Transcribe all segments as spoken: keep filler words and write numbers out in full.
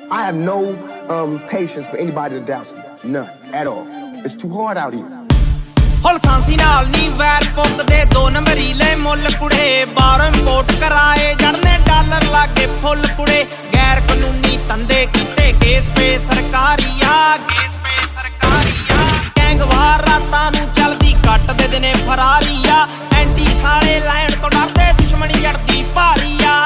I have no um, patience for anybody that doubts me. None at all. It's too hard out here. ਹੁਲ Sansi ਨਾਲ ਨੀ ਵੈਰ ਪੁੱਗਦੇ ਦੋ ਨੰਬਰੀਲੇ ਮੁੱਲ ਕੁੜੇ ਬਾਹਰੋਂ ਇੰਪੋਰਟ ਕਰਾਏ ਜੜਨੇ ਡਾਲਰ ਲਾਗੇ ਫੁੱਲ ਕੁੜੇ ਗੈਰ ਕਾਨੂੰਨੀ ਧੰਦੇ ਕੀਤੇ ਕੇਸ ਪੇ ਸਰਕਾਰੀ ਆ ਕੇਸ ਪੇ ਸਰਕਾਰੀ ਆ ਗੈਂਗਵਾਰ ਰਾਤਾਂ ਨੂੰ ਚਲਦੀ ਕੱਟ ਦੇ ਦਿਨੇ ਫਰਾਰੀ ਆ ਐਂਟੀ ਸਾਲੇ ਲੈਣ ਤੋਂ ਡਰਦੇ ਦੁਸ਼ਮਣੀ ਜੜਦੀ ਭਾਰੀ ਆ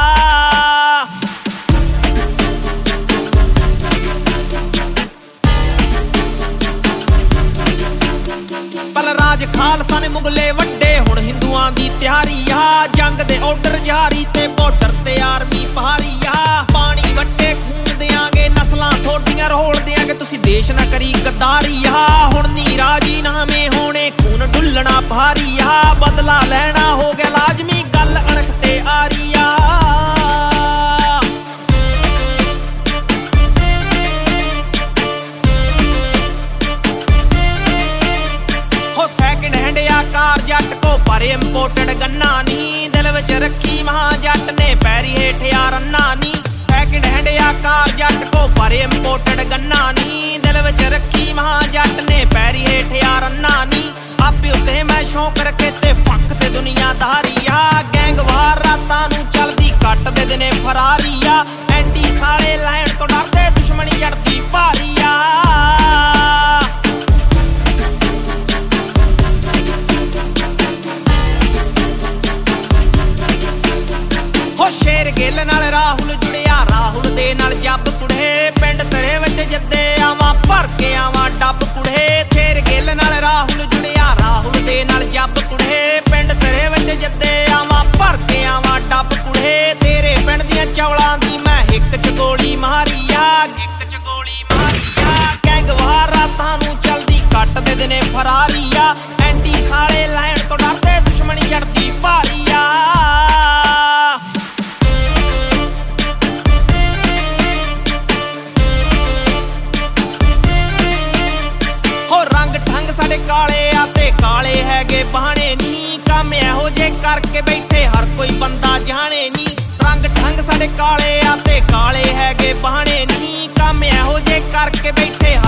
ਰਾਜ ਖਾਲਸਾ ਨੇ ਮੁਗਲੇ ਵੱਡੇ ਹੁਣ ਹਿੰਦੂਆਂ ਦੀ ਤਿਆਰੀ ਆ ਜੰਗ ਦੇ ਆਰਡਰ ਜਾਰੀ ਤੇ ਬਾਰਡਰ ਤੇ ਆਰਮੀ ਪਹਾਰੀ ਆ ਪਾਣੀ ਵੱਟੇ ਖੂਨ ਦਿਆਂਗੇ ਨਸਲਾਂ ਥੋਡੀਆਂ ਰੋਲ ਦਿਆਂਗੇ ਤੁਸੀਂ ਦੇਸ਼ ਨਾ ਕਰੀ ਗੱਦਾਰੀ ਆ ਹੁਣ ਨੀ ਰਾਜੀ ਨਾਮੇ ਹੋਣੇ ਖੂਨ ਡੁੱਲਣਾ ਭਾਰੀ ਆ ਬਦਲਾ ਲੈਣਾ ਹੋ ਗਿਆ ਲਾਜ਼ਮੀ ਗੱਲ ਅਣਖ ਤੇ ਆ ਰਹੀ ਆ ਕਾਰ ਜੱਟ ਕੋ ਪਰ ਇੰਪੋਰਟਡ ਗੰਨਾ ਨੀ ਦਿਲ ਵਿੱਚ ਰੱਖੀ ਮਹਾ ਜੱਟ ਨੇ ਪੈਰੀ ਹੇਠ ਯਾਰ ਅੰਨਾ ਨੀ ਸੈਕਿੰਡ ਹੈਂਡ ਆ ਕਾਰ ਜੱਟ ਕੋ ਪਰ ਇੰਪੋਰਟਡ ਗੰਨਾ ਨੀ ਦਿਲ ਵਿੱਚ ਰੱਖੀ ਮਹਾ ਜੱਟ ਨੇ ਪੈਰੀ ਹੇਠ ਯਾਰ ਅੰਨਾ ਨੀ ਆਪੇ ਉੱਤੇ ਮੈਂ ਸ਼ੌਂਕ ਰੱਖੇ ਤੇ ਫੱਕ ਤੇ ਦੁਨੀਆਦਾਰੀ ਆ ਗੈਂਗਵਾਰ ਰਾਤਾਂ ਨੂੰ ਚਲਦੀ ਕੱਟ ਦੇ ਦਿਨੇ ਫਰਾਰੀ ਆ ਐਂਟੀ ਸਾਲੇ ਲੈਣ ਤੋਂ ਡਰਦੇ ਦੁਸ਼ਮਣੀ ਜੜਦੀ ਭਾਰੀ ਆ ਸ਼ੇਰ ਗਿੱਲ ਨਾਲ ਰਾਹੁਲ ਜੁੜਿਆ ਰਾਹੁਲ ਦੇ ਨਾਲ ਜੱਬ ਕੁੜੇ ਪਿੰਡ ਤੇਰੇ ਵਿੱਚ ਜਿੱਦੇ ਆਵਾਂ ਭਰ ਕੇ ਆਵਾਂ ਡੱਬ ਕੁੜੇ ਸ਼ੇਰ ਗਿੱਲ ਨਾਲ ਰਾਹੁਲ ਜੁੜਿਆ ਰਾਹੁਲ ਦੇ ਨਾਲ ਜੱਬ ਕੁੜੇ ਪਿੰਡ ਤੇਰੇ ਵਿੱਚ ਜਿੱਦੇ ਆਵਾਂ ਭਰ ਕੇ ਆਵਾਂ ਡੱਬ ਕੁੜੇ ਤੇਰੇ ਪਿੰਡ ਦੀਆਂ ਚੌਲਾਂ ਦੀ ਮੈਂ ਹਿੱਕ ਚ ਗੋਲੀ ਮਾਰੀ ਆ ਹਿੱਕ ਚ ਗੋਲੀ ਮਾਰੀ ਆ ਗੈਂਗਵਾਰ ਰਾਤਾਂ ਨੂੰ ਚਲਦੀ ਕੱਟ ਦੇ ਦਿਨੇ ਫਰਾਰੀ ਆ ਐਂਟੀ ਸਾਲੇ ਲੈਣ ਤੋਂ ਡਰਦੇ ਦੁਸ਼ਮਣੀ ਜੜਦੀ ਭਾਰੀ ਆ ਸਾਡੇ ਕਾਲੇ ਆ ਤੇ ਕਾਲੇ ਹੈਗੇ ਬਹਾਨੇ ਨੀ ਕੰਮ ਇਹੋ ਜੇ ਕਰਕੇ ਬੈਠੇ ਹਰ ਕੋਈ ਬੰਦਾ ਜਾਣੇ ਨੀ ਰੰਗ ਢੰਗ ਸਾਡੇ ਕਾਲੇ ਆ ਤੇ ਕਾਲੇ ਹੈਗੇ ਬਹਾਨੇ ਨੀ ਕੰਮ ਇਹੋ ਜੇ ਕਰਕੇ ਬੈਠੇ